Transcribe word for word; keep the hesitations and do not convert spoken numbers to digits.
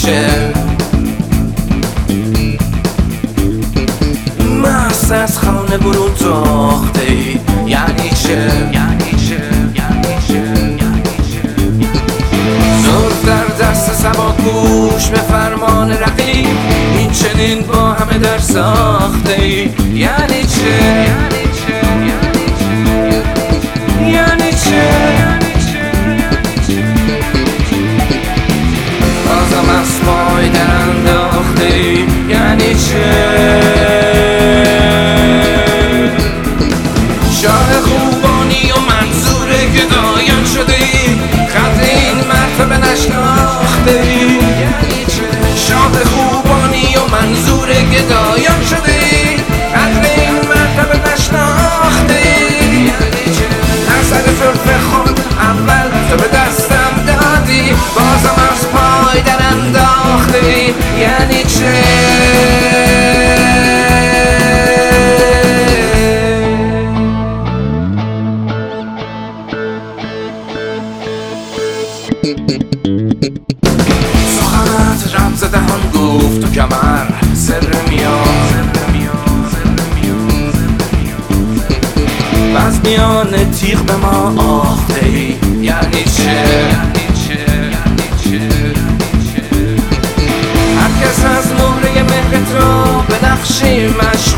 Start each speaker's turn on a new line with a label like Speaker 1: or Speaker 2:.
Speaker 1: چه؟ مست از خانه برون تاخته ای یعنی چه؟ یعنی چه؟ یعنی چه؟ زلف در دست سبا گوش به فرمان رقیب، این چنین با همه در ساخته ای یعنی چه؟ یعنی چه؟ یعنی چه؟ بازم از پای در انداخته ای یعنی چه؟ شاه خوبانی و منظور گدایان شده ای، قدر این مرتبه نشناخته ای یعنی چه؟ شاه خوبانی و منظور گدایان شده ای، قدر این مرتبه نشناخته ای یعنی چه؟ نظر زلف خود اول تو به دستم دادی، بازم از پای در انداخته ای یعنی چه؟ سخنت رمز دهان گفت تو کمر سر میان، و از میان تیغ به ما آخته ای یعنی چه؟ هر کس از مهره مهرت را به نقشی مشت